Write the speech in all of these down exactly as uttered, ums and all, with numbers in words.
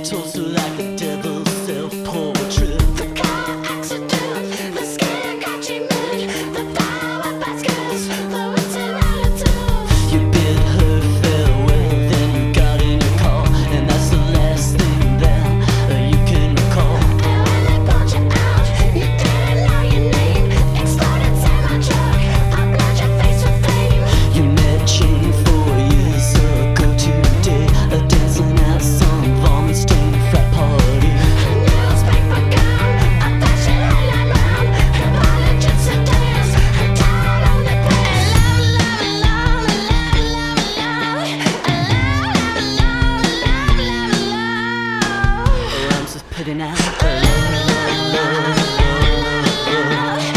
torso like the devil's self-portrait. The car accident, the skin catchy milk, the power baskets, the written attitude. You bid her farewell, then you got in your car, and that's the last thing that uh, you can recall. And when they brought you out, you didn't know your name. Exploded semi truck, I blurred your face with fame. You met Jane four years ago today, uh, dancing at some vomit-stained frat party. A newspaper gown, a fashion highlight round, her politics to dance, her down on the pants. Love, love, love, love, love, love, love, love, love, love, love. I'm just putting out uh, love, love, love, love,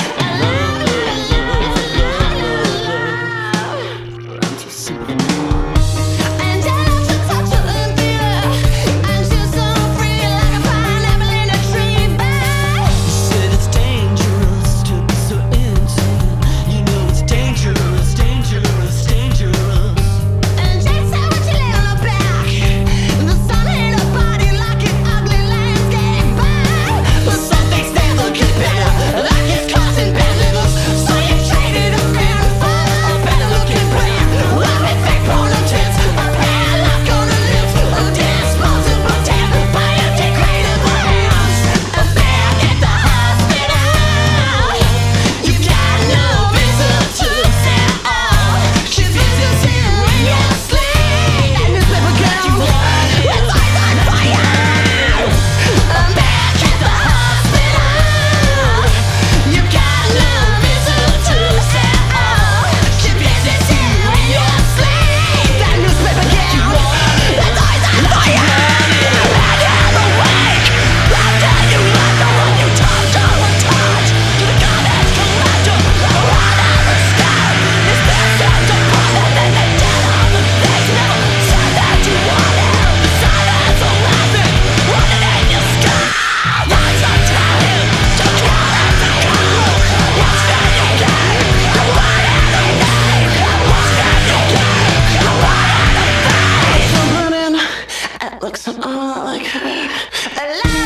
love, love, love. I'm just simply And down to touch her in the air, and she's so free like a pineapple in a tree bed. You said it's dangerous to be so intimate. You know it's dangerous, dangerous, dangerous. And Jane said when she lay on her back, the sun hit her body like an ugly landscape back. But some things never get better, like it's causing bad livers. So you traded a grand for a better looking brand. One with fake porno tits, a padlock on her lips, a disposable tan by a degradable hands. A bag at the hospital, you got no reason to say oh. She visits you in your sleep. That newspaper girl with eyes on fire. A bag at the hospital, you got no reason to say oh. She visits you in your sleep. That newspaper girl with eyes on fire. And you're awake. How dare you let the one you told to touch? To the garbage collector, the one on the sky. It's best out to put than they did on the face. Never said that you wanted the silence of laughing. Running in your sky. What's the time to kill at the cold? What's that you gave? You wanted a name. What's that you gave? You wanted a face. I'm running. It looks a lot like her.